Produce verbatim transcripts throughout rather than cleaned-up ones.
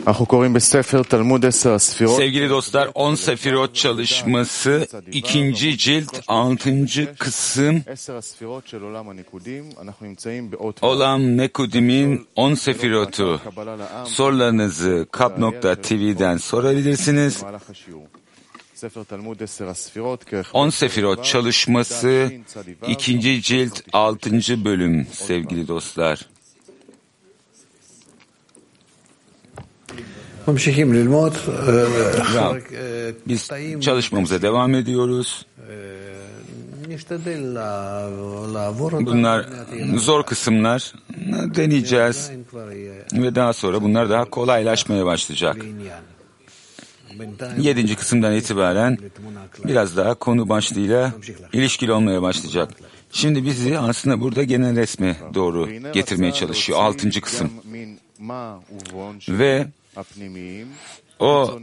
Sevgili dostlar, on Sefirot çalışması ikinci cilt altıncı kısım Olam Nekudim'in on Sefirotu. Sorularınızı kap nokta tv'den sorabilirsiniz. on Sefirot çalışması ikinci cilt altıncı bölüm sevgili dostlar. Ya, biz çalışmamıza devam ediyoruz. Bunlar zor kısımlar, deneyeceğiz ve daha sonra bunlar daha kolaylaşmaya başlayacak. Yedinci kısımdan itibaren biraz daha konu başlığıyla ilişkili olmaya başlayacak. Şimdi bizi aslında burada genel resme doğru getirmeye çalışıyor altıncı kısım. Ve o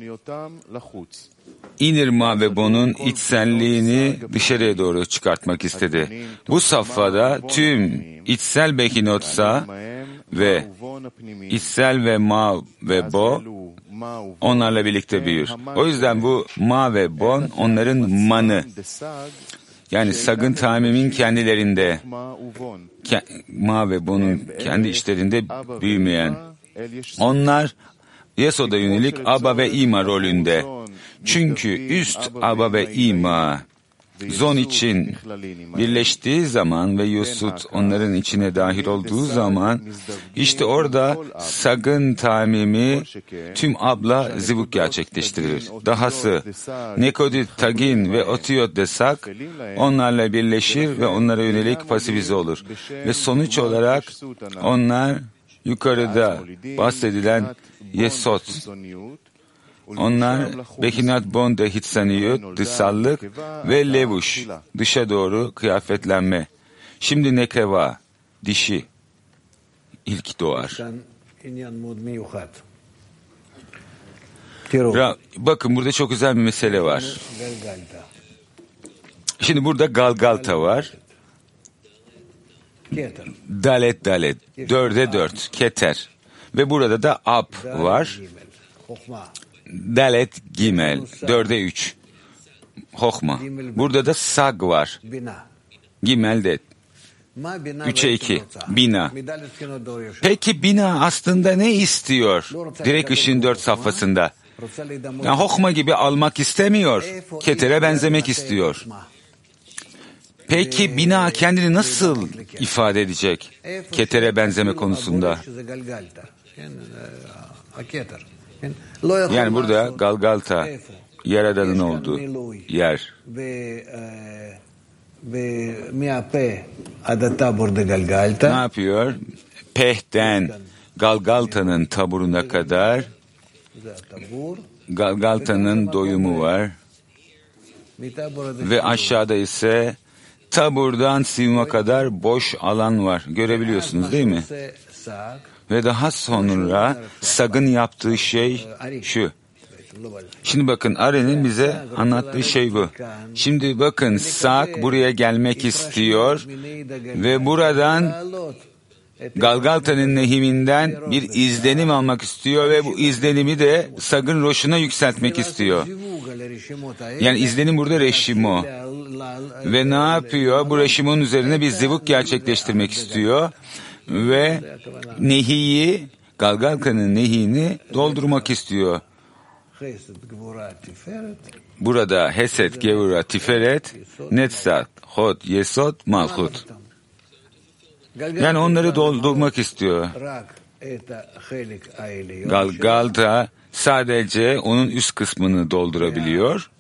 inir ma ve bonun içselliğini dışarıya doğru çıkartmak istedi. Bu safhada tüm içsel bekinotsa ve içsel ve ma ve bo onlarla birlikte büyür. O yüzden bu ma ve bon onların manı. Yani sagın tamimin kendilerinde, ke, ma ve bonun kendi içlerinde büyümeyen. Onlar Yesod'a yönelik Aba ve İma rolünde. Çünkü üst Aba ve İma Zon için birleştiği zaman ve Yusut onların içine dahil olduğu zaman işte orada sagın tamimi tüm abla zivuk gerçekleştirir. Dahası Nekodit, Tagin ve Otiyot desak onlarla birleşir ve onlara yönelik pasifize olur. Ve sonuç olarak onlar yukarıda bahsedilen Yesod. Onlar Bekinat Bonde Hitsaniyut, dışsallık ve Levuş, dışa doğru kıyafetlenme. Şimdi Nekeva, dişi, ilk doğar. Ra, bakın burada çok güzel bir mesele var. Şimdi burada Galgalta var. Dalet dalet, dörde dört, Keter. Ve burada da Ab var. Dalet Gimel, dörde üç, Hohma. Burada da Sag var. Gimel de üçe iki, Bina. Peki Bina aslında ne istiyor? Direkt ışığın dört safhasında. Yani Hohma gibi almak istemiyor. Keter'e benzemek istiyor. Peki Bina kendini nasıl ifade edecek? Keter'e benzeme konusunda. Yani burada Galgalta, Yaradan'ın olduğu yer. Ne yapıyor? Peh'ten Galgalta'nın taburuna kadar Galgalta'nın doyumu var. Ve aşağıda ise taburdan sivma kadar boş alan var. Görebiliyorsunuz değil mi? Ve daha sonra Sag'ın yaptığı şey şu. Şimdi bakın Aren'in bize anlattığı şey bu. Şimdi bakın Sag buraya gelmek istiyor ve buradan Galgalta'nın nehiminden bir izlenim almak istiyor ve bu izlenimi de Sag'ın roşuna yükseltmek istiyor. Yani izlenim burada reşimo. Ve ne yapıyor? Bu reşimonun üzerine bir zivuk gerçekleştirmek istiyor. Ve nehiyi, Galgalta'nın nehini doldurmak istiyor. Burada Hesed, Gevura, Tiferet, Netzat, Hod, Yesod, Malchut. Yani onları doldurmak istiyor. Galgalta sadece onun üst kısmını doldurabiliyor.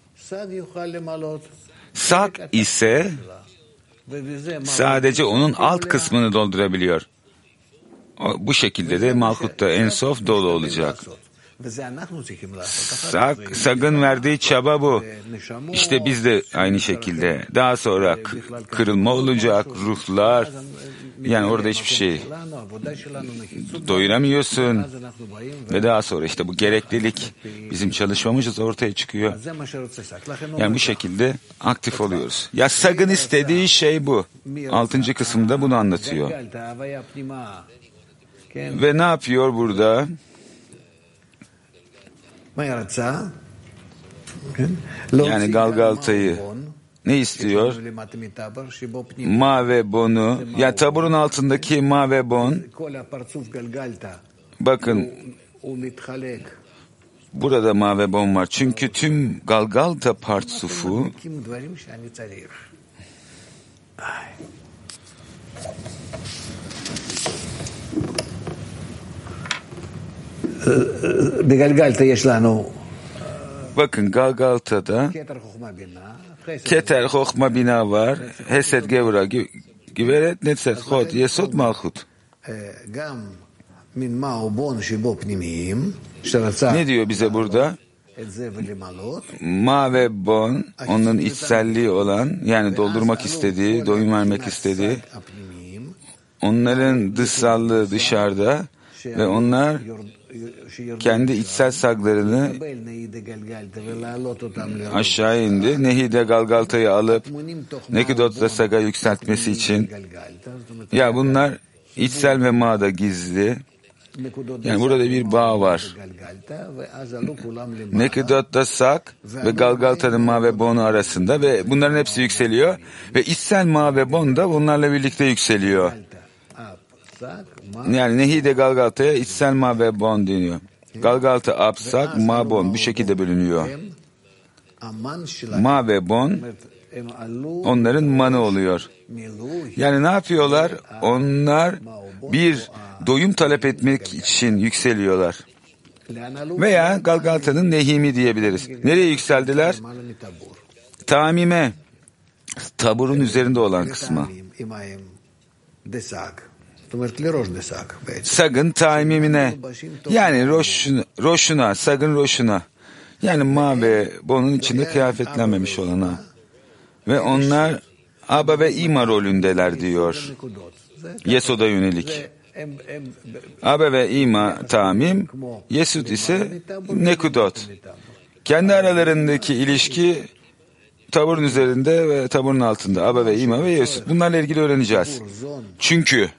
Sag ise sadece onun alt kısmını doldurabiliyor. Bu şekilde de Malchut'ta Ensof dolu olacak. Sag, Sag'ın verdiği çaba bu. İşte biz de aynı şekilde. Daha sonra kırılma olacak, ruhlar. Yani orada hiçbir şey doyuramıyorsun. Ve daha sonra işte bu gereklilik bizim çalışmamız ortaya çıkıyor. Yani bu şekilde aktif oluyoruz. Ya Sag'ın istediği şey bu. Altıncı kısımda bunu anlatıyor. Ve ne yapıyor burada? Yani Galgalta'yı ne istiyor? Ma ve Bon'u, yani taburun altındaki Ma ve Bon, bakın burada Ma ve Bon var. Çünkü tüm Galgalta partsufu bakın Galgalta'da Keter Hochma Bina var, Hesed Gevura Giveret Netset Hod Yesod Malchut. Ne diyor bize burada? Ma ve Bon, onun içselliği olan, yani doldurmak istediği, doyum vermek istediği, onların dışsallığı dışarıda ve onlar kendi içsel saglarını aşağı indi. Nehide Galgalta'yı alıp Nekidot'ta saga yükseltmesi için. Ya bunlar içsel ve ma'da gizli. Yani burada bir bağ var. Nekidot'ta sak ve Galgalta'nın ma ve bonu arasında ve bunların hepsi yükseliyor. Ve içsel ma ve bon da bunlarla birlikte yükseliyor. Yani Nehide Galgalta'ya içsel ma ve bon deniyor. Galgalta apsak, ma bon bu şekilde bölünüyor. Ma ve bon onların manı oluyor. Yani ne yapıyorlar? Onlar bir doyum talep etmek için yükseliyorlar. Veya Galgalta'nın nehimi diyebiliriz. Nereye yükseldiler? Tamime, taburun üzerinde olan kısma. Sagın taimimine, yani roşuna, roşuna, sagın roşuna, yani ma ve bonun içinde kıyafetlenmemiş olana. Ve onlar Aba ve İma rolündeler diyor. Yesod'a yönelik. Aba ve İma tamim, Yesod ise nekudot. Kendi aralarındaki ilişki taburun üzerinde ve taburun altında. Aba ve İma ve Yesod. Bunlarla ilgili öğreneceğiz. Çünkü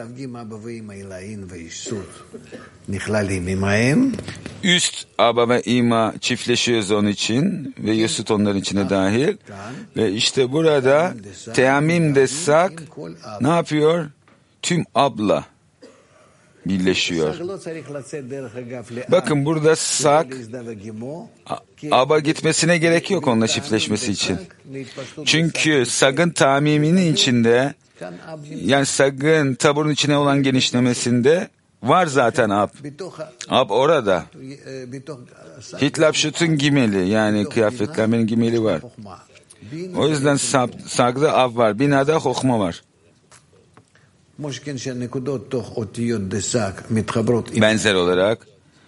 üst Aba ve İma çiftleşiyoruz onun için ve Yesod onların içine dahil. Ve işte burada Teamim de sak ne yapıyor? Tüm abla birleşiyor. Bakın burada sak aba gitmesine gerek yok onunla çiftleşmesi için. Çünkü sagın tamiminin içinde, yani sagın taburun içine olan genişlemesinde var zaten ab. Ab orada. Hitlapşut'un gimeli, yani kıyafetlenmenin gimeli var. O yüzden sag, sagda ab var. Binada hokma var. Benzer olarak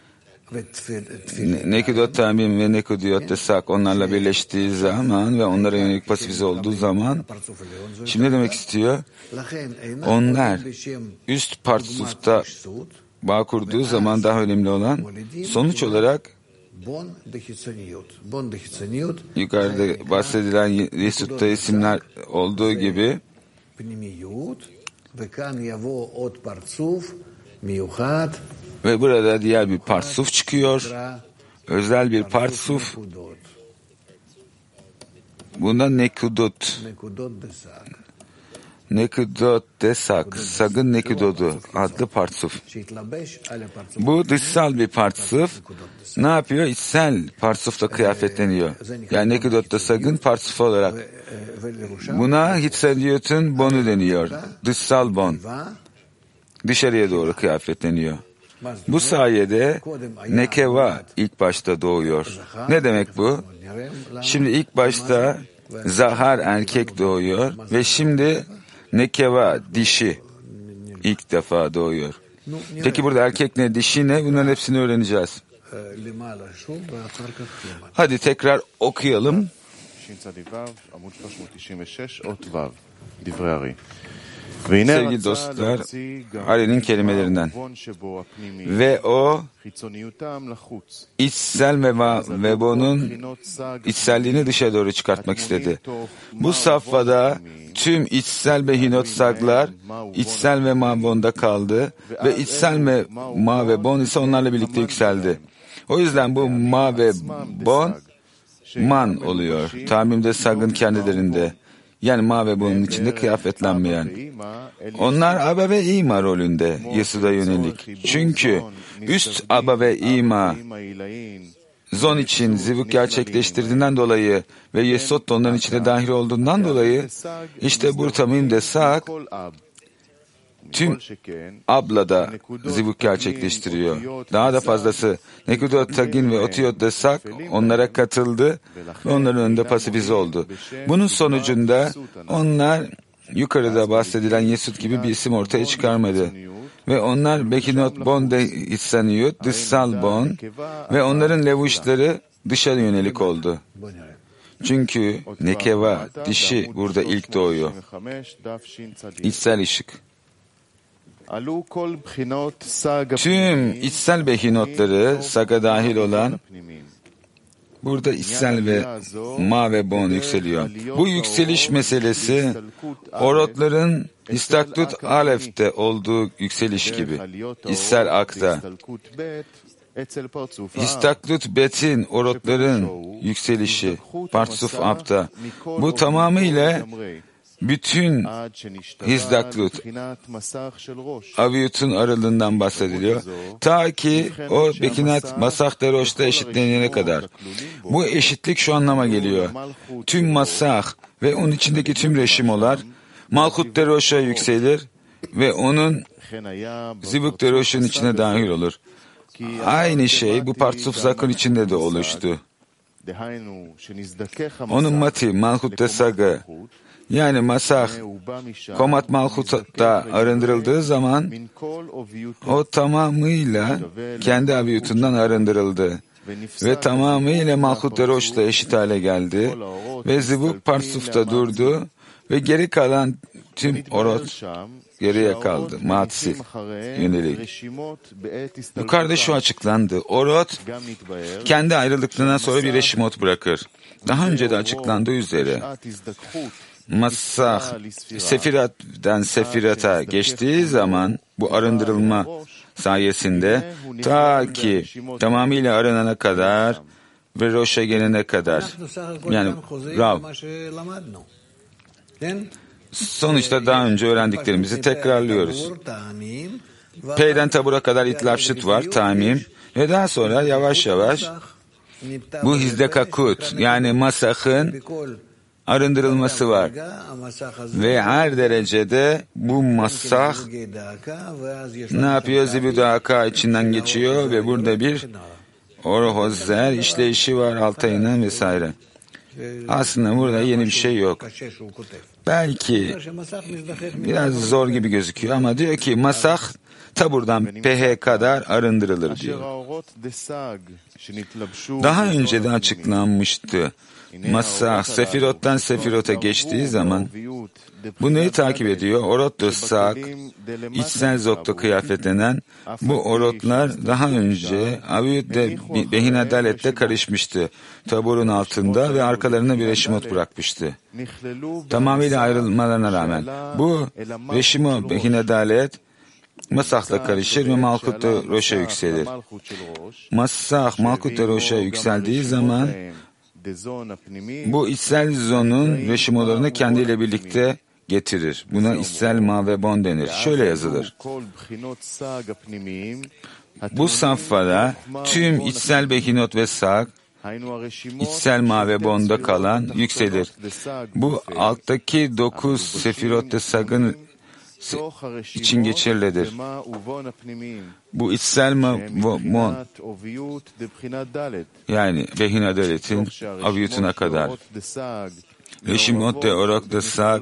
Nekidot tamim ve Nekidot de sak onlarla birleştiği zaman ve onlara yönelik pasifize olduğu zaman, şimdi ne demek istiyor? Onlar üst partsufta bağ kurduğu zaman daha önemli olan sonuç olarak yukarıda bahsedilen Yesod'da isimler olduğu gibi ve burada diğer bir partsuf çıkıyor. Özel bir partsuf. Buna nekudot. Nekudot desak. Sagın nekudodu adlı partsuf. Bu dışsal bir partsuf. Ne yapıyor? İçsel partsufla kıyafetleniyor. Yani nekudot da sagın partsuf olarak. Buna hitsediyotun bonu deniyor. Dışsal bon. Dışarıya doğru kıyafetleniyor. Bu sayede nekeva ilk başta doğuyor. Ne demek bu? Şimdi ilk başta zahar erkek doğuyor ve şimdi nekeva dişi ilk defa doğuyor. Peki burada erkek ne, dişi ne? Bunların hepsini öğreneceğiz. Hadi tekrar okuyalım. Sevgili dostlar, Ari'nin kelimelerinden ve o içsel ve, ve bunun içselliğini dışa doğru çıkartmak istedi. Bu safhada tüm içsel ve hinot saglar içsel ve ma bonda kaldı ve içsel ve ma ve bon ise onlarla birlikte yükseldi. O yüzden bu ma ve bon man oluyor. Tabimde sagın kendilerinde. Yani ma ve bonun içinde kıyafetlenmeyen. Onlar aba ve ima rolünde Yesud'a yönelik. Çünkü üst aba ve ima zon için zivuk gerçekleştirdiğinden dolayı ve Yesod da onların içine dahil olduğundan dolayı işte bu tamim de sak tüm ablada zivuk gerçekleştiriyor. Daha da fazlası Nekudot, Tagin ve Otiyot da sak onlara katıldı ve onların önünde pasifize oldu. Bunun sonucunda onlar yukarıda bahsedilen Yesud gibi bir isim ortaya çıkarmadı. Ve onlar Bekinot Bon de Hissaniyut, dışsal bon ve onların levuşları dışa yönelik oldu. Çünkü nekeva, dişi burada ilk doğuyor. İçsel ışık. Tüm içsel behinotları saga dahil olan burada içsel ve ma ve bon yükseliyor. Bu yükseliş meselesi orotların Histaklut Alef'te olduğu yükseliş gibi. İçsel akta. Histaklut Bet'in, orotların yükselişi, Partsuf Ab'da. Bu tamamıyla bütün Histaklut, Aviyut'un aralığından bahsediliyor. Ta ki o Bekinat Masah Deroş'ta eşitlenene kadar. Bu eşitlik şu anlama geliyor. Tüm Masah ve onun içindeki tüm reşimolar Malchut Deroş'a yükselir ve onun Zivuk Deroş'un içine dahil olur. Aynı şey bu Partsuf Zakon içinde de oluştu. Onun Mati, Malchut Desaga, yani Masah, Komat Malchut'ta arındırıldığı zaman o tamamıyla kendi aviyutundan arındırıldı. Ve tamamıyla Malchut Deroş'la eşit hale geldi. Ve Zivuk Partsuf'ta durdu. Ve geri kalan tüm orot geriye kaldı. Matsi yönelik. Yukarıda şu açıklandı. Orot kendi ayrılıklarından sonra bir reşimot bırakır. Daha önce de açıklandığı üzere Masah Sefirat'ten Sefirat'a geçtiği zaman bu arındırılma sayesinde ta ki tamamıyla arınana kadar ve Roş'a gelene kadar yani Rav sonuçta daha önce öğrendiklerimizi tekrarlıyoruz. P'den tabura kadar itlafşıt var, tamim ve daha sonra yavaş yavaş bu hizdekakut yani masahın arındırılması var. Ve her derecede bu masah ne yapıyor? Zibudaka içinden geçiyor ve burada bir orohozer işleyişi var altayına vesaire. Aslında burada yeni bir şey yok. Belki biraz zor gibi gözüküyor ama diyor ki masah taburdan pehe kadar arındırılır diyor. Daha önce de açıklanmıştı. Masah Sefirot'tan Sefirot'a geçtiği zaman bu neyi takip ediyor? Orot sak, içsel zokta kıyafetlenen bu orotlar daha önce Aviyut'te Behin Adalet'te karışmıştı. Taburun altında ve arkalarına bir reşimot bırakmıştı. Tamamıyla ayrılmalarına rağmen. Bu reşimot Behin Adalet Masah'la karışır ve Malkut Roş'a yükselir. Masah Malkut Roş'a yükseldiği zaman bu içsel zonun reşimolarını kendiyle birlikte getirir. Buna içsel ma ve bon denir. Şöyle yazılır. Bu safhada tüm içsel behinot ve sak, içsel ma ve bonda kalan yükselir. Bu alttaki dokuz sefirot ve sakın için geçerlidir. Bu içsel ma ve bon yani Behin Adalet'in aviyutuna kadar. Reşimot de orok de sak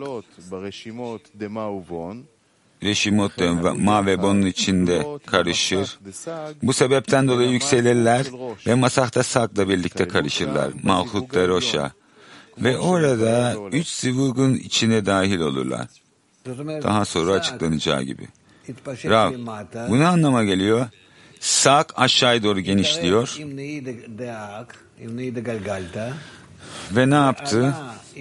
Reşimot de ma ve bonun içinde karışır. Bu sebepten dolayı yükselirler ve masahta sakla birlikte karışırlar. Malchut de Roş'a. Ve orada üç zivugun içine dahil olurlar. Daha sonra açıklanacağı gibi. Rav, bu ne anlama geliyor? Sak aşağıya doğru genişliyor. Ve ne yaptı?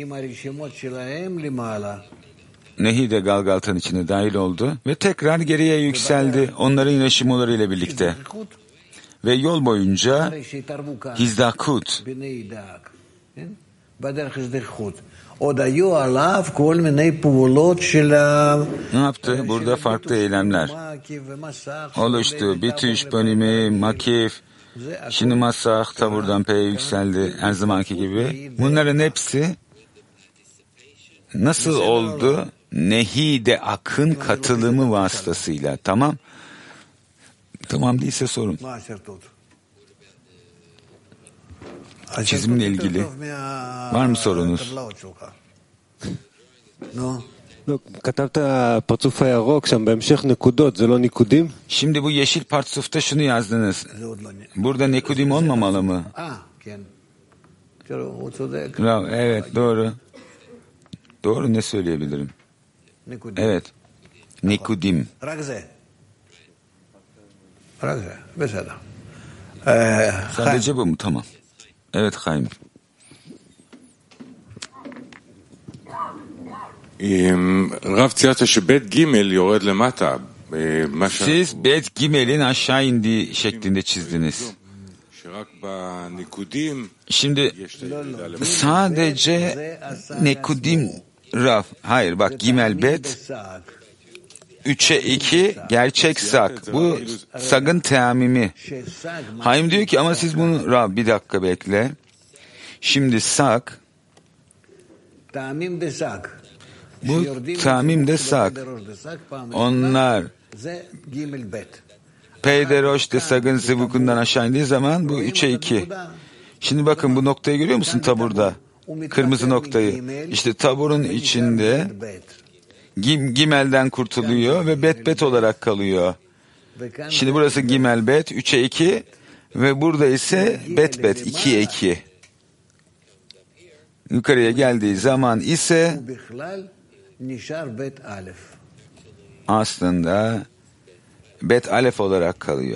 Nehi de Galgalta'nın içine dahil oldu ve tekrar geriye yükseldi onların reşimoları ile birlikte. ve yol boyunca hizdakut. Ne yaptı? Burada farklı eylemler oluştu. Bitiş bölümü, makif, şimdi masah, taburdan P'ye yükseldi, her zamanki gibi. Bunların hepsi nasıl oldu? Nehide akın katılımı vasıtasıyla. Tamam. Tamam değilse sorun. Çizimle ilgili var mı sorunuz? Şimdi bu yeşil partsufta şunu yazdınız. Burada nekudim olmamalı mı? Evet, doğru. Doğru, ne söyleyebilirim? Evet. Nekudim. Sadece bu mu? Tamam. Evet Haim. Siz Bet Gimel'in aşağı indiği şeklinde çizdiniz. Şimdi sadece Nekudim Rav. Hayır bak, Gimel Bet üçe iki gerçek sak. Bu sagın teamimi. Haim diyor ki ama siz bunu Rav bir dakika bekle. Şimdi sak, bu tamim de sak. Onlar Peyderoş de sagın zıvıkundan aşağı indiği zaman bu üçe iki. Şimdi bakın bu noktayı görüyor musun taburda? Kırmızı noktayı. İşte taburun içinde Gim, Gimel'den kurtuluyor ve bet bet olarak kalıyor. Şimdi burası Gimel bet üçe iki ve burada ise bet bet ikiye iki. Yukarıya geldiği zaman ise aslında bet alef olarak kalıyor.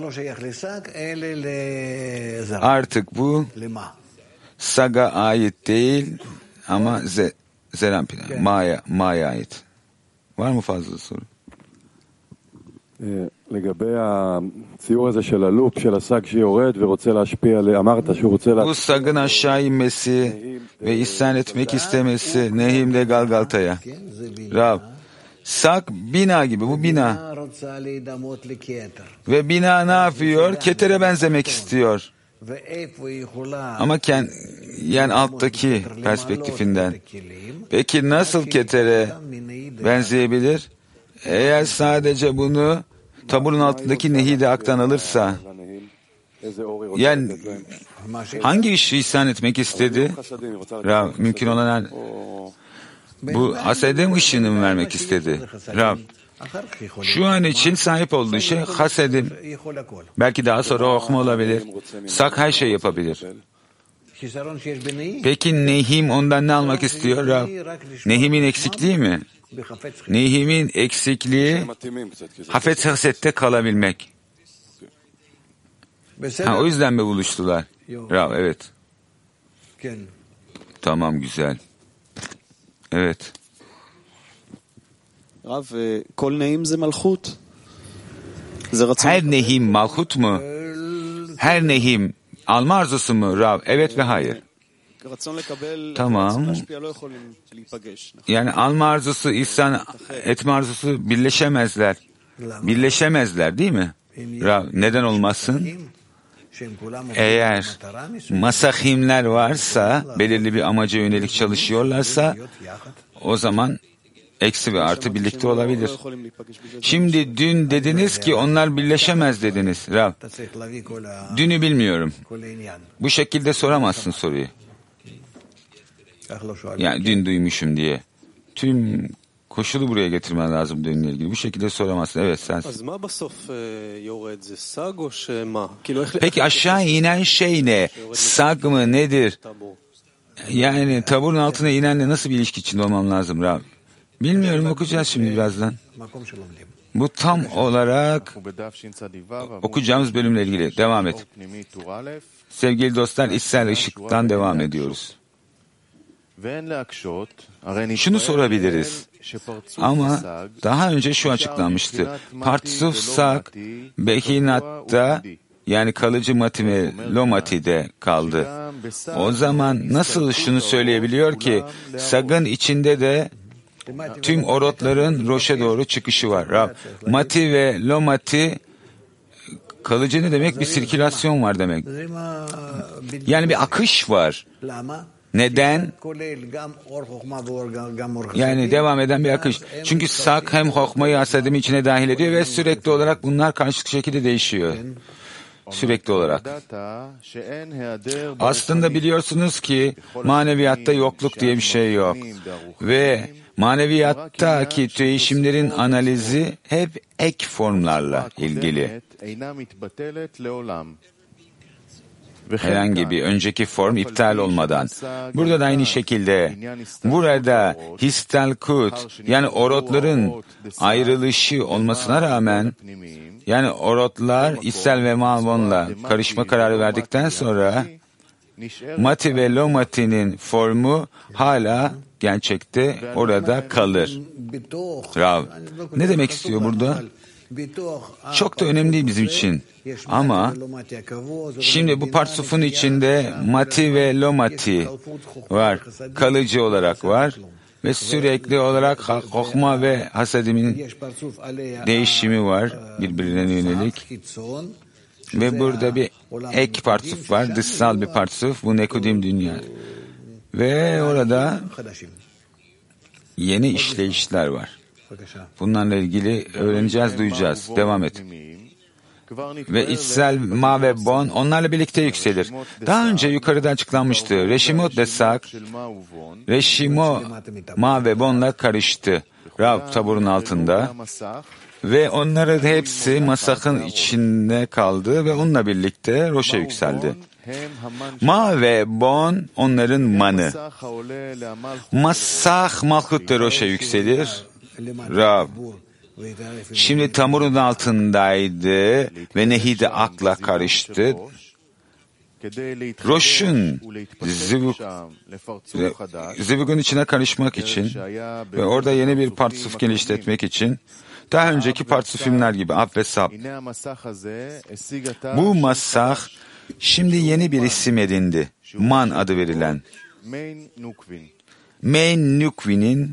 Artık bu saga ait değil ama ze, zerampina, maya, maya ait. Var mı fazla soru? Bu sagın aşağı inmesi ve isyan etmek istemesi Nehim'de Galgalta'ya. Rav, sak bina gibi, bu bina. Ve bina ne yapıyor? Ketere benzemek istiyor. Ama kend, yani alttaki perspektifinden. Peki nasıl ketere benzeyebilir? Eğer sadece bunu taburun altındaki nehide aktan alırsa, yani hangi işi ihsan etmek istedi? Rav, mümkün olan bu hasedin ışığını mı vermek istedi? Rav, şu an için sahip olduğu şey hasedim. Belki daha sonra okuma olabilir. Sak her şey yapabilir. Peki Nehim ondan ne almak istiyor Rav? Nehim'in eksikliği mi? Nehim'in eksikliği hafet hasette kalabilmek. Ha, o yüzden mi buluştular? Rav, evet. Tamam, güzel. Evet. Rav, kol nehim ze malchut. Her nehim malchut mu? Her nehim alma arzusu mu Rav? Evet ve hayır. Tamam. Yani alma arzusu, ihsan etme arzusu birleşemezler. Birleşemezler değil mi? Rav, neden olmasın? Eğer masahimler varsa, belirli bir amaca yönelik çalışıyorlarsa, o zaman eksi ve artı birlikte olabilir. Şimdi dün dediniz ki onlar birleşemez dediniz. Rav, dünü bilmiyorum. Bu şekilde soramazsın soruyu. Yani dün duymuşum diye. Tüm koşulu buraya getirmen lazım dünle ilgili. Bu şekilde soramazsın. Evet, sen. Peki aşağı inen şey ne? Sag mı, nedir? Yani taburun altına inenle nasıl bir ilişki içinde olmam lazım Rav? Bilmiyorum, okuyacağız şimdi birazdan. Bu tam olarak okuyacağımız bölümle ilgili. Devam et. Sevgili dostlar, içsel ışıktan devam ediyoruz. Şunu sorabiliriz. Ama daha önce şu açıklanmıştı. Partsuf sak, behinat'ta yani kalıcı mati ve lomati'de kaldı. O zaman nasıl şunu söyleyebiliyor ki sagın içinde de tüm orotların roşa doğru çıkışı var. Rab, mati ve lomati kalıcı ne demek? Bir sirkülasyon var demek. Yani bir akış var. Neden? Yani devam eden bir akış. Çünkü sak hem hokmayı hasadimi içine dahil ediyor ve sürekli olarak bunlar karşılıklı şekilde değişiyor. Sürekli olarak. Aslında biliyorsunuz ki maneviyatta yokluk diye bir şey yok. Ve maneviyattaki değişimlerin analizi hep ek formlarla ilgili. Herhangi bir önceki form iptal olmadan. Burada da aynı şekilde burada histalkut yani orotların ayrılışı olmasına rağmen yani orotlar içsel ve mavonla karışma kararı verdikten sonra mati ve lomati'nin formu hala gerçekte orada kalır. Rav, ne demek istiyor burada? Çok da önemli değil bizim için. Ama şimdi bu partsufun içinde mati ve lomati var. Kalıcı olarak var. Ve sürekli olarak hokma ve hasadimin değişimi var birbirine yönelik. Ve burada bir ek partsuf var. Dışsal bir partsuf. Bu nekudim dünya. Ve orada yeni işleyişler var. Bunlarla ilgili öğreneceğiz, duyacağız. Devam et. Ve içsel ma ve bon onlarla birlikte yükselir. Daha önce yukarıda açıklanmıştı. Reşimot ve sak, reşimo ma ve bonla karıştı. Rav taburun altında. Ve onların hepsi masakın içinde kaldı ve onunla birlikte roşa yükseldi. Ma ve bon onların manı. Masah malhut de roşa yükselir. Rav. Şimdi tamurun altındaydı ve nehide akla karıştı. Roş'un zivuk, zivukun içine karışmak için ve orada yeni bir partsuf geliştirmek için daha önceki partsufimler gibi ab ve sab. Bu masah şimdi yeni bir isim edindi. Man adı verilen. Mein Nukvin'in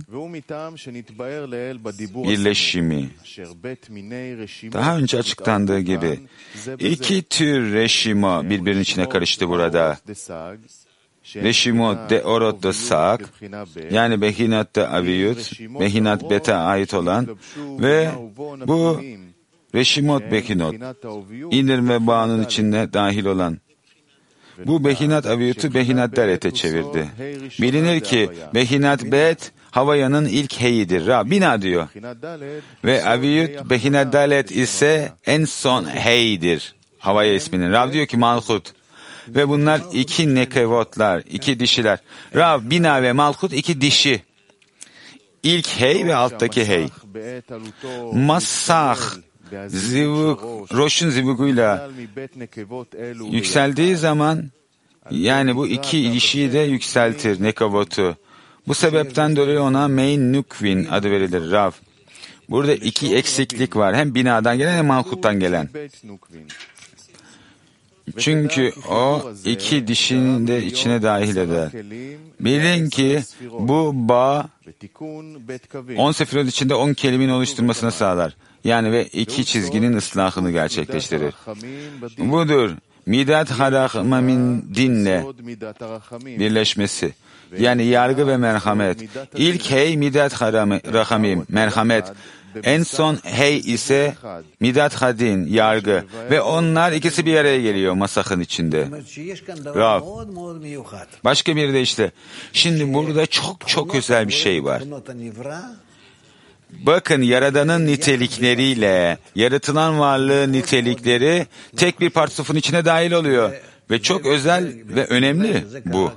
birleşimi. Daha önce açıklandığı gibi iki tür reşimo birbirinin içine karıştı burada. Reşimo de orot de sak, yani behinat de aviyut, behinat beta ait olan ve bu reşimot behinot, indirme bağının içine dahil olan. Bu behinat aviyutu behinat dalete çevirdi. Bilinir ki behinat bet Havaya'nın ilk heyidir. Ra, bina diyor. Ve aviyut behinat dalet ise en son heydir. Havaya isminin. Rav diyor ki malhut. Ve bunlar iki nekevotlar, iki dişiler. Rav, bina ve malhut iki dişi. İlk hey ve alttaki hey. Masah, zivuk, roşun zivuguyla yükseldiği zaman yani bu iki ilişiyi de yükseltir nekavotu. Bu sebepten dolayı ona Mein Nukvin adı verilir. Rav. Burada iki eksiklik var. Hem binadan gelen hem malhuttan gelen. Çünkü o iki dişini de içine dahil eder. Bilin ki bu bağ on sefirot içinde on kelimenin oluşturmasına sağlar. Yani ve iki çizginin ıslahını gerçekleştirir. Budur. Midat harahmamin dinle birleşmesi. Yani yargı ve merhamet. İlk hey midat harahamim, merhamet. En son hey ise midat hadin, yargı. Ve onlar ikisi bir araya geliyor masakın içinde. Rav. Başka bir de işte. Şimdi burada çok çok özel bir şey var. Bakın Yaradan'ın nitelikleriyle yaratılan varlığın nitelikleri tek bir partsufun içine dahil oluyor. Ve çok özel ve önemli bu.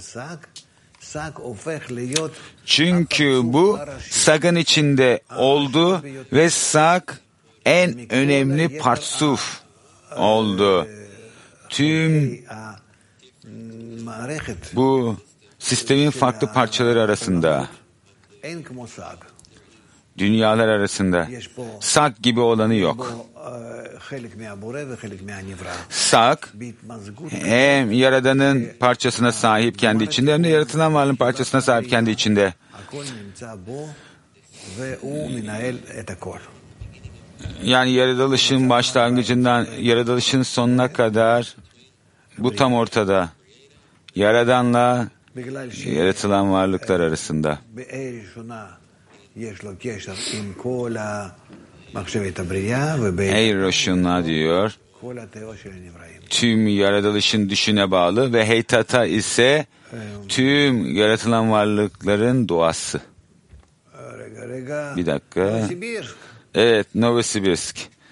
Çünkü bu sagın içinde oldu ve sag en önemli partsuf oldu. Tüm bu sistemin farklı parçaları arasında. dünyalar arasında. Sak gibi olanı yok. Sak hem Yaradan'ın parçasına sahip kendi içinde hem de yaratılan varlığın parçasına sahip kendi içinde. Yani yaratılışın başlangıcından yaratılışın sonuna kadar bu tam ortada. Yaradan'la yaratılan varlıklar arasında. Ey Roshuna diyor, tüm yaratılışın düşüne bağlı ve Heytata ise tüm yaratılan varlıkların doğası. Bir dakika. Evet, Novosibirsk.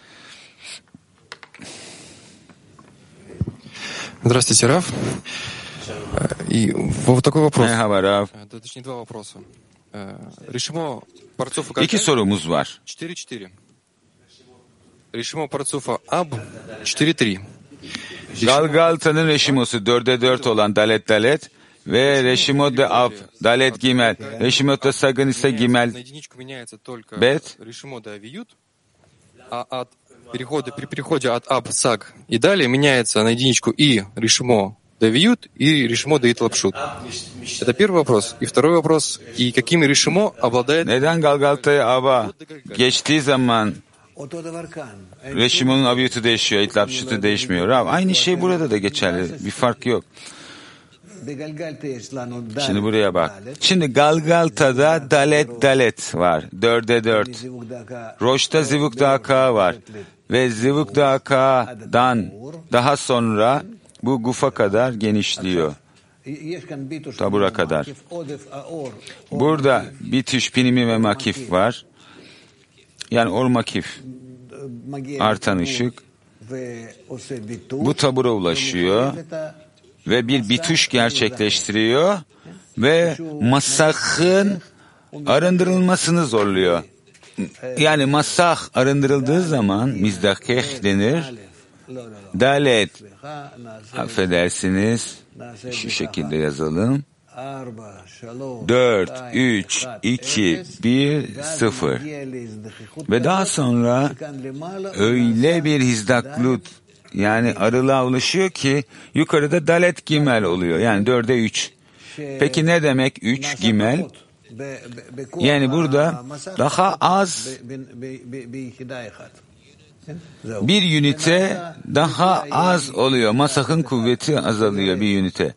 Здравствуйте, Рав. И вот такой вопрос. Merhaba Rav. Точнее, два вопроса. Решимо Парцуфа İki sorumuz var. четыре четыре. Решимо Парцуфа Аб четыре три. Galgalta'nın Reşimosu dörde dört olan Dalet Dalet ve Reşimo de Ab Dalet Gimel. Reşimo de Sagın ise Gimel Bet. Решимо да Виют. А от перехода при переходе от Аб Саг и далее меняется на единичку и Решимо да Виют и Решимо да Итлапшут. Это первый вопрос. И второй вопрос. И какими Решимо обладает... Neden Galgalta'ya Ab'a geçtiği zaman Reşimo'nun abiyutu değişiyor, itlapşutu değişmiyor. Rav, aynı şey burada da geçerli. Bir fark yok. Şimdi buraya bak. Şimdi Galgalta'da Dalet Dalet var. Dörde dört. Roş'ta Zivuk Daka var. Ve Zivuk Daka'dan daha sonra bu gufa kadar genişliyor. Tabura kadar. Burada bitiş, pinimi ve makif var. Yani or makif. Artan ışık. Bu tabura ulaşıyor. Ve bir bituş gerçekleştiriyor. Ve masahın arındırılmasını zorluyor. Yani masah arındırıldığı zaman mizdakeh denir. Dalet, affedersiniz, şu şekilde yazalım. dört, üç, iki, bir, sıfır. Ve daha sonra öyle bir hizdaklut, yani arılığa ulaşıyor ki yukarıda Dalet Gimel oluyor. Yani dörde üç. Peki ne demek üç Gimel? Yani burada daha az bir ünite daha az oluyor. Masahın kuvveti azalıyor bir ünite.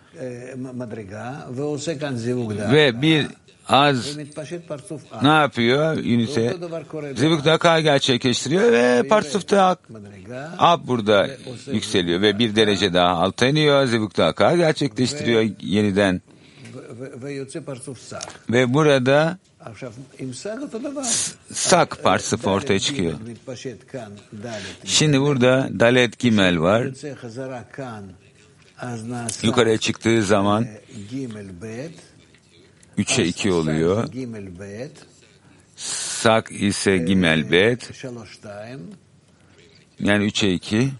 Ve bir az ne yapıyor ünite? Zivuk Daka gerçekleştiriyor ve Parsuf'ta Ab burada yükseliyor ve bir derece daha alta iniyor. Zivuk Daka gerçekleştiriyor yeniden. Ve burada Sak Parsuf ortaya çıkıyor. Şimdi burada Dalet Gimel var. Yukarıya çıktığı zaman üçe iki oluyor. Sak ise Gimel Bet. Yani üçe iki.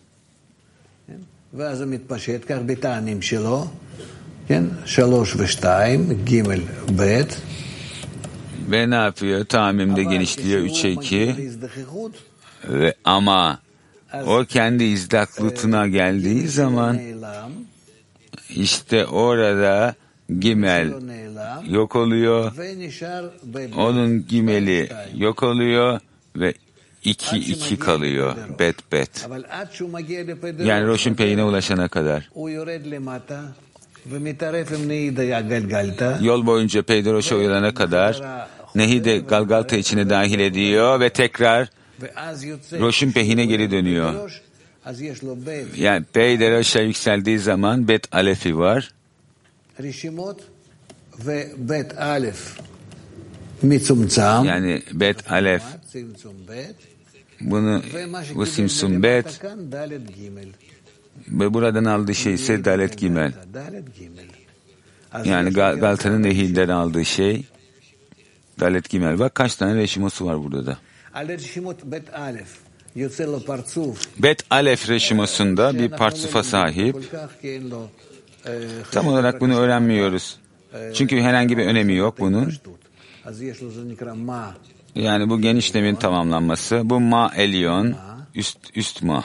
Ve ne yapıyor? Tamimde genişliyor üçe iki. Ve ama o kendi izdaklutuna geldiği zaman işte orada Gimel yok oluyor. Onun Gimel'i yok oluyor ve iki iki kalıyor. Bet bet. Yani Roş'un peyine ulaşana kadar. Yol boyunca Peyde Roş'a uyulana kadar Nehi de Galgalta içine dahil ediyor ve tekrar Roş'un pehine geri dönüyor. Yani Peyde Roş'a yükseldiği zaman Bet Alef'i var. Yani Bet Alef bunu bu Simsum Bet ve buradan aldığı şey ise Dalet Gimel. Yani Gal- Galta'nın Nehil'den aldığı şey Dalet Gimel. Bak kaç tane reşimosu var burada da. Bet Alef reşimosunda bir partsufa sahip. Tam olarak bunu öğrenmiyoruz. Çünkü herhangi bir önemi yok bunun. Yani bu genişlemin tamamlanması. Bu ma elyon, üst, üst ma.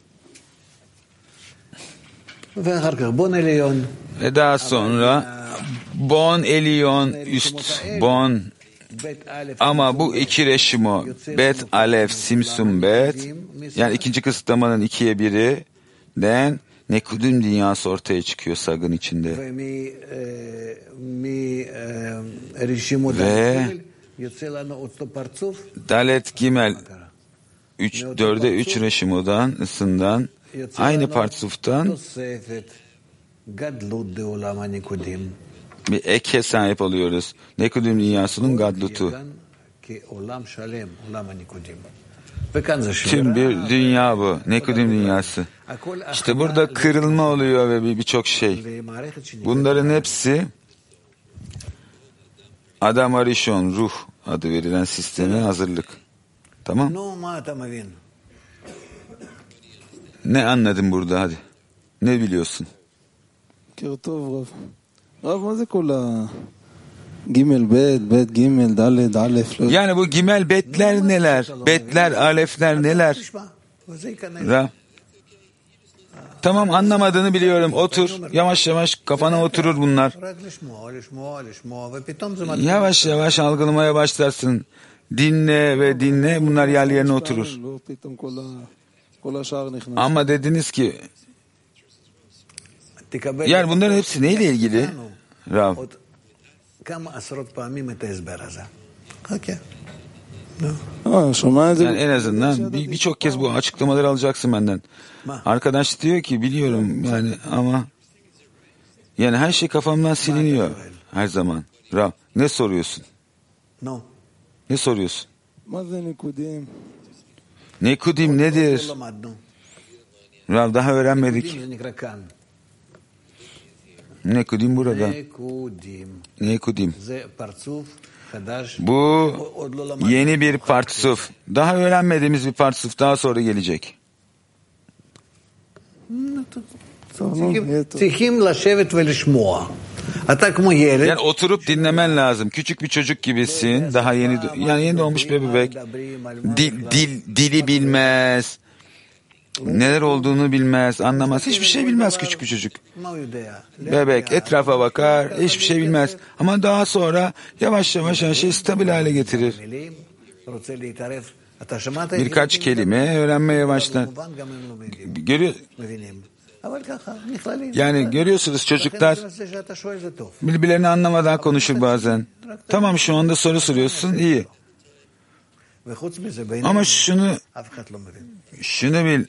Ve daha sonra bon elyon, üst bon. Ama bu iki reşimo, bet alef, simsum bet, yani ikinci kısıtlamanın ikiye biri den Nekudim dünyası ortaya çıkıyor sagın içinde. Ve Dalet Gimel üç, dörde üç reşimodan, ısından, aynı partsuftan bir eke sahip oluyoruz. Nekudim dünyasının gadlutu. Tüm bir dünya bu. Nekudim dünyası. İşte burada kırılma oluyor ve birçok şey. Bunların hepsi Adam Arishon, ruh adı verilen sisteme hazırlık. Tamam? Ne anladın burada hadi? Ne biliyorsun? Yani bu gimel betler neler? Betler, alefler neler? Ra. Tamam, anlamadığını biliyorum. Otur. Yavaş yavaş kafana oturur bunlar. Yavaş yavaş algılamaya başlarsın. Dinle ve dinle. Bunlar yerli yerine oturur. Ama dediniz ki yani bunların hepsi neyle ilgili? Rav. Yani en azından bir, birçok kez bu açıklamaları alacaksın benden. Arkadaş diyor ki biliyorum yani ama yani her şey kafamdan siliniyor her zaman. Rav, ne soruyorsun? Ne soruyorsun? Nekudim nedir? Rav, daha öğrenmedik. Nekudim burada. Nekudim. Bu yeni bir partsuf. Daha öğrenmediğimiz bir partsuf daha sonra gelecek. Yani oturup dinlemen lazım. Küçük bir çocuk gibisin. Daha yeni yani yeni doğmuş bir bebek. Dil, dil dili bilmez. Neler olduğunu bilmez, anlamaz. Hiçbir şey bilmez küçük bir çocuk. Bebek etrafa bakar, hiçbir şey bilmez. Ama daha sonra yavaş yavaş her şey stabil hale getirir. Birkaç kelime öğrenmeye başlar. Görüyor, yani görüyorsunuz çocuklar birbirlerini anlamadan konuşur bazen. Tamam, şu anda soru soruyorsun, iyi. Ama şunu şunu bil.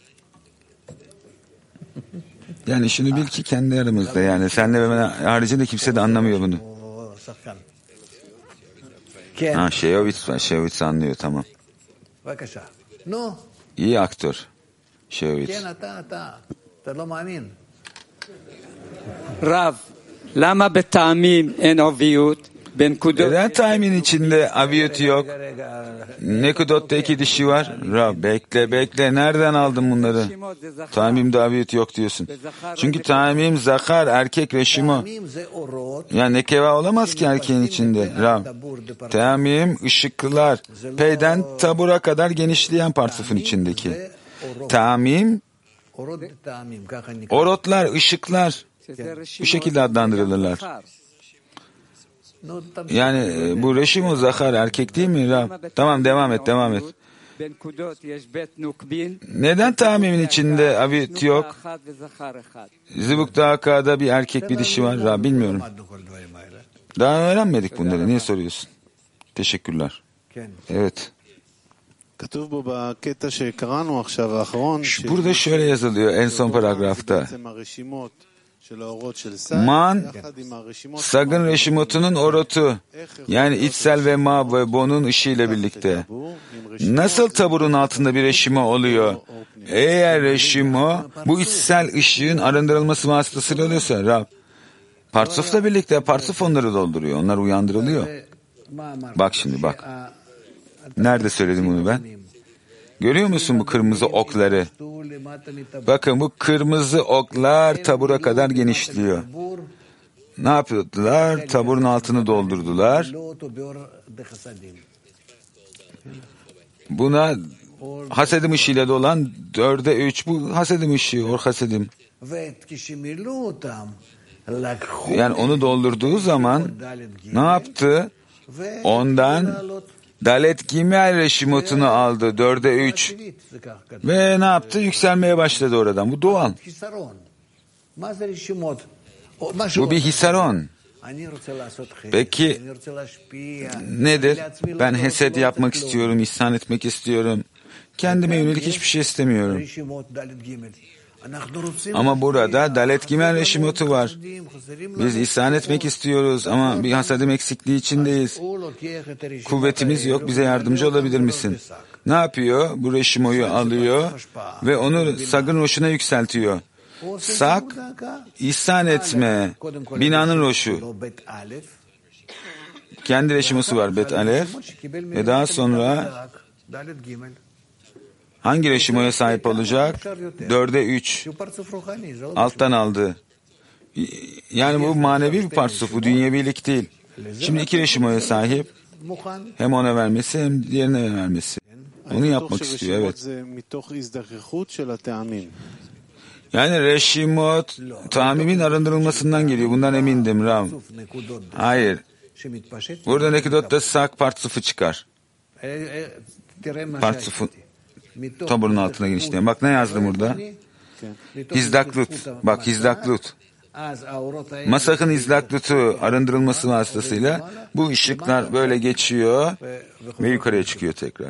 Yani şunu bil ki kendi aramızda, yani senle ve ben haricinde kimse de anlamıyor bunu. Ha, Şeyovitz var. Şeyovitz anlıyor, tamam. İyi aktör. Şeyovitz. Rav, lama betamim en oviyut? Neden taimin içinde aviyut yok? Nekudot'ta iki dişi var. Rab, bekle bekle. Nereden aldın bunları? Taimimde aviyut yok diyorsun. Çünkü taimim zakar, erkek reşimo. Yani nekeva olamaz ki erkeğin içinde. Rab, taimim ışıklar. Peyden tabura kadar genişleyen partsufun içindeki. Taimim orotlar, ışıklar. Bu şekilde adlandırılırlar. Yani bu reşimo zakar, erkek değil mi Rab? Tamam, devam et, devam et. Neden tamimin içinde aviyut yok? Zibuk'ta Haka'da bir erkek bir dişi var Rab, bilmiyorum. Daha öğrenmedik bunları, niye soruyorsun? Teşekkürler. Evet. Burada şöyle yazılıyor en son paragrafta. Man, sagın reşimotunun orotu, yani içsel ve ma ve bonun ışığıyla birlikte. Nasıl taburun altında bir reşimo oluyor? Eğer reşimo bu içsel ışığın arındırılması vasıtasıyla oluyorsa, Rab, partsufla birlikte partsuf onları dolduruyor, onlar uyandırılıyor. Bak şimdi bak. Nerede söyledim bunu ben? Görüyor musun bu kırmızı okları? Bakın bu kırmızı oklar tabura kadar genişliyor. Ne yapıyorlar? Taburun altını doldurdular. Buna hasedim ışığıyla dolan dörde üç. Bu hasedim ışığı, or hasedim. Yani onu doldurduğu zaman ne yaptı? Ondan Dalet Gimel reşimotunu aldı dörde üç. Ve ne yaptı? Yükselmeye başladı oradan. Bu doğal. Bu bir hisaron. Peki nedir? Ben hesed yapmak istiyorum, ihsan etmek istiyorum. Kendime yönelik hiçbir şey istemiyorum. Ama burada Dalet Gimel reşimotu var. Biz ihsan etmek istiyoruz ama bir hasadim eksikliği içindeyiz. Kuvvetimiz yok, bize yardımcı olabilir misin? Ne yapıyor? Bu reşimoyu alıyor ve onu sagın roşuna yükseltiyor. Sak, ihsan etme, binanın roşu. Kendi reşimosu var Bet Alef ve daha sonra hangi reşimoya sahip olacak? Dörde üç. Alttan aldı. Yani bu manevi bir parsuf, bu dünyevilik değil. Şimdi iki reşimoya sahip. Hem ona vermesi hem diğerine vermesi. Onu yapmak istiyor, evet. Yani reşimot, tamimin arındırılmasından geliyor. Bundan emindim Ram. Hayır. Burada nekidotta sak partsufu çıkar. Partsufu taburun altına genişleyen. Bak ne yazdım burada? Hizdaklut. Bak hizdaklut. Masakın hizdaklutu arındırılması vasıtasıyla bu ışıklar böyle geçiyor ve yukarıya çıkıyor tekrar.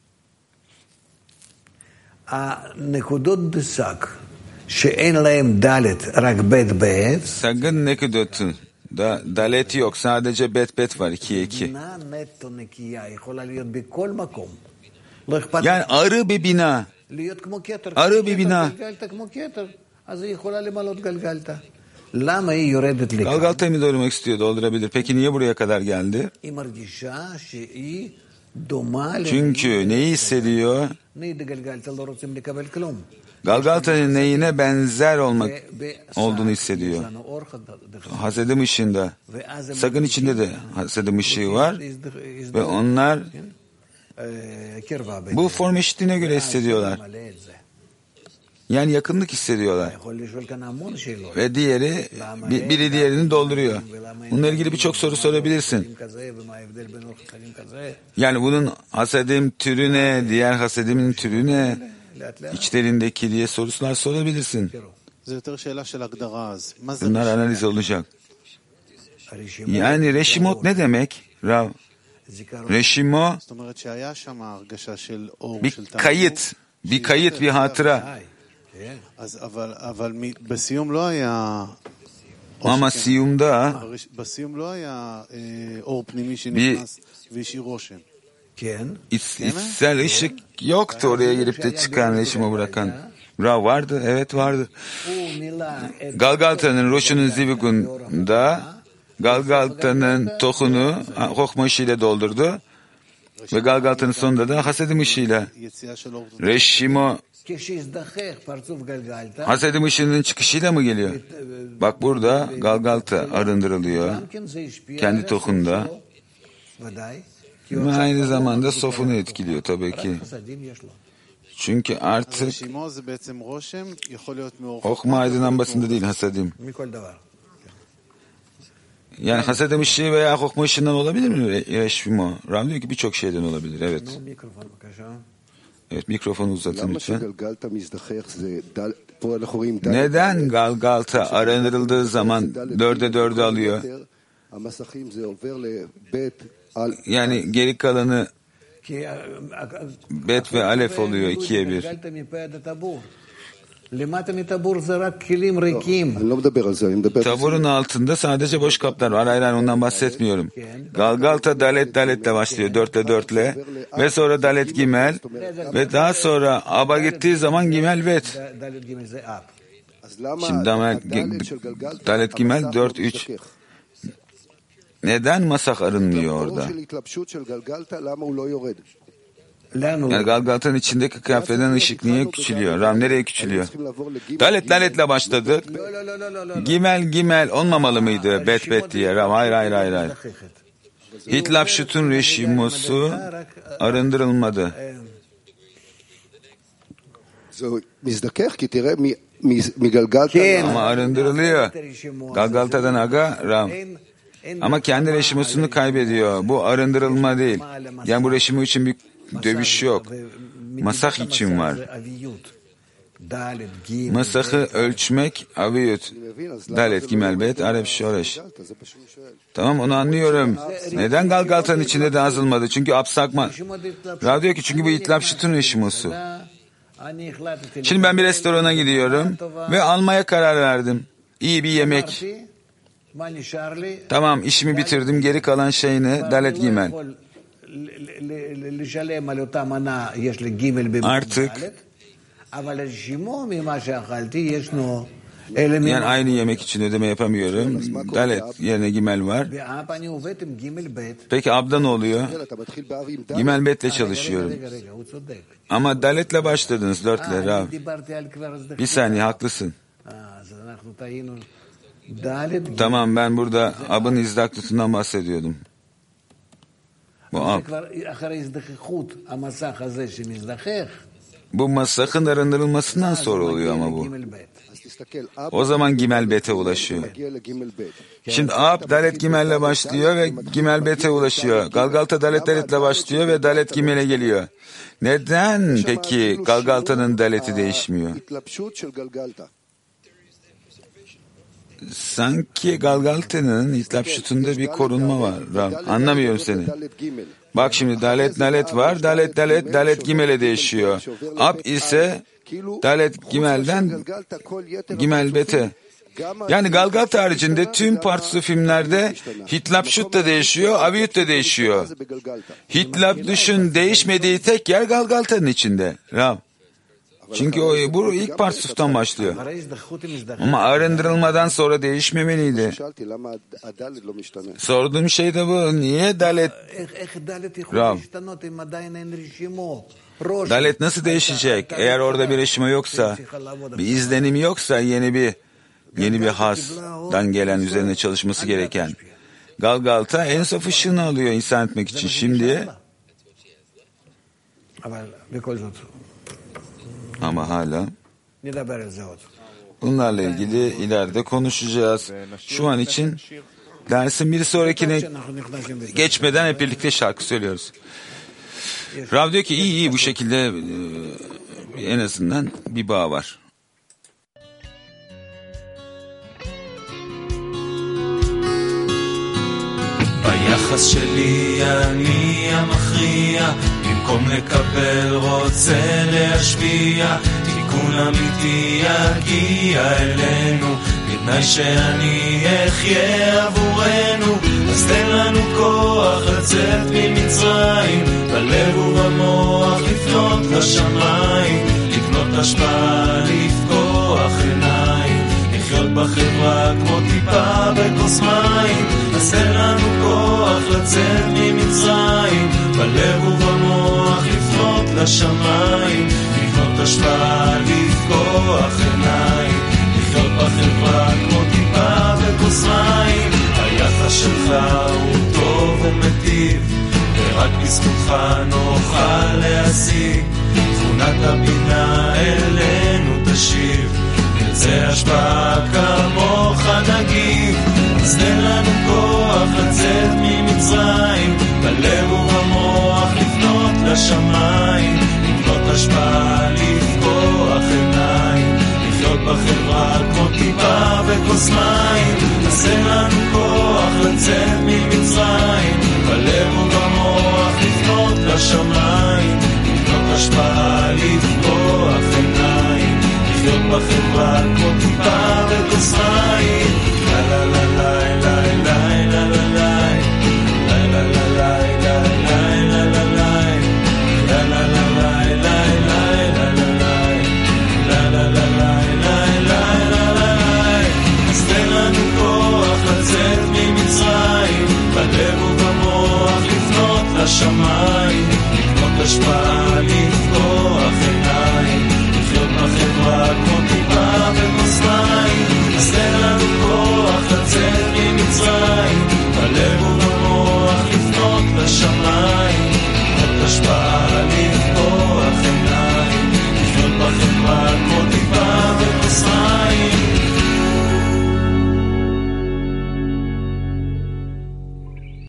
Sagın nekidotu da daleti yok. Sadece bet bet var. ikiye iki. Yani arı bir bina. Arı bir bina. Galgalta'yı mı doldurmak istiyor? Doldurabilir. Peki niye buraya kadar geldi? Çünkü neyi hissediyor? Galgalta'nın neyine benzer olmak olduğunu hissediyor. Hasedim ışığında. Sakın içinde de hasedim ışığı var. Ve onlar bu form eşitliğine göre hissediyorlar. Yani yakınlık hissediyorlar. Ve diğeri, biri diğerini dolduruyor. Bununla ilgili birçok soru sorabilirsin. Yani bunun hasedim türü ne, diğer hasedimin türü ne, içlerindeki diye sorular sorabilirsin. Bunlar analiz olacak. Yani reşimot ne demek? Rav, reşimo bir kayıt, bir kayıt, bir hatıra. Ama siyumda bir iç, içsel ışık yoktu oraya girip de çıkan reşimi bırakan. Ra vardı, evet vardı. Galgalta'nın Roşu'nun Zivigun'da Galgalta'nın tohunu Hokma ışığıyla doldurdu ve Galgalta'nın sonunda da hasedim ışığıyla. Reşimo hasedim ışığının çıkışıyla mı geliyor? Bak burada Galgalta arındırılıyor. Kendi tohunda. Ve aynı zamanda sofunu etkiliyor tabii ki. Çünkü artık Hokma aydınlanmasında değil hasedim. Yani hasedim ışığı veya Hokma ışığından olabilir mi Reşimo? Ram diyor ki birçok şeyden olabilir. Evet. Evet, mikrofonu uzatın lütfen. Neden Galgalta arındırıldığı zaman dörde dörde alıyor? Yani geri kalanı bet ve alef oluyor ikiye bir. Taburun altında sadece boş kaplar var. Hayır, hayır, ondan bahsetmiyorum. Galgalta dalet daletle başlıyor. Dörtle dörtle. Ve sonra dalet gimel. Ve daha sonra aba gittiği zaman gimel vet. Şimdi dalet gimel dört üç. Neden masak arınmıyor orada? Yani Galgalta'nın içindeki kıyafetten ışık niye küçülüyor? Ram nereye küçülüyor? Dalet daletle başladık. Gimel gimel olmamalı mıydı? Bet bet diye. Ram hayır hayır hayır. hayır. Hitlapşut'un reşimosu arındırılmadı. Ama arındırılıyor. Galgalta'dan aga Ram. Ama kendi reşimosunu kaybediyor. Bu arındırılma değil. Yani bu reşimo için bir dövüş yok. Masah için var. Masahı ölçmek aviyut. Dalet, Gimel, Bet, Arep, Şoreş. Tamam, onu anlıyorum. Neden Galgalta'nın içinde de azılmadı? Çünkü apsakma. Rav diyor ki çünkü bu İtlapşut'un reşimosu. Şimdi ben bir restorana gidiyorum ve almaya karar verdim. İyi bir yemek. Tamam, işimi bitirdim. Geri kalan şey ne? Dalet, Gimel. Artık yani aynı yemek için ödeme yapamıyorum. Dalet yerine Gimel var. Peki Ab'da ne oluyor? Gimel Bet'le çalışıyorum. Ama Dalet'le başladınız, dörtle Rav. Bir saniye, haklısın. Tamam, ben burada Ab'ın izdaktutundan bahsediyordum. Bu Ab. Bu masakın arındırılmasından sonra oluyor ama bu. O zaman Gimel Bet'e ulaşıyor. Şimdi Ab Dalet Gimel'le başlıyor ve Gimel Bet'e ulaşıyor. Galgalta Dalet Dalet'le başlıyor ve Dalet Gimel'e geliyor. Neden peki Galgalta'nın Dalet'i değişmiyor? Sanki Galgalta'nın İtlapşut'unda bir korunma var. Ram. Anlamıyorum seni. Bak şimdi Dalet Dalet var. Dalet Dalet Dalet Gimel'e değişiyor. Ab ise Dalet Gimel'den Gimel Bet'e. Yani Galgalta haricinde tüm parçası filmlerde Hitlapşut da değişiyor, Aviyut da değişiyor. Hitlapşut'un değişmediği tek yer Galgalta'nın içinde. Rav. Çünkü o bu ilk parçasından başlıyor. Ama arındırılmadan sonra değişmemeliydi. Sorduğum şey de bu. Niye Dalet? Rav. Dalet nasıl değişecek? Eğer orada bir reşime yoksa, bir izlenim yoksa yeni bir yeni bir hasdan gelen üzerine çalışması gereken. Galgalta en saf ışığını alıyor insan etmek için. Şimdi ama hala bunlarla ilgili ileride konuşacağız. Şu an için dersin bir sonrakine geçmeden hep birlikte şarkı söylüyoruz. Rav diyor ki iyi iyi bu şekilde en azından bir bağ var. ביחס שלי אני המכריע, במקום לקבל רוצה להשפיע, תיקון אמיתי יגיע אלינו, בתנאי שאני אחיה עבורנו, אז תן לנו כוח לצאת ממצרים, בלב ובמוח לפנות לשמיים, לקנות השפעה, לפקוח עיניים, לחיות בחברה כמו טיפה בכוס מים, אז תן לנו כוח לצאת ממצרים, בלב ובמוח לפנות לשמיים, לקנות השפעה, לפקוח עיניים, לחיות בחברה כמו טיפה בכוס מים, היחס שלך הוא טוב ומטיב, ורק בזכותך נוכל להשיג, תכונת הבינה אלינו תשיב, נרצה השפעה כמוך נגיב, אז תן לנו כוח לצאת ממצרים, בלב ובמוח לפנות לשמיים, לקנות השפעה, לפקוח עיניים, לחיות בחברה כמו טיפה בכוס מים, אז תן לנו כוח לצאת ממצרים, בלב ובמוח לפנות לשמיים, לקנות השפעה, לפקוח עיניים, לחיות בחברה כמו טיפה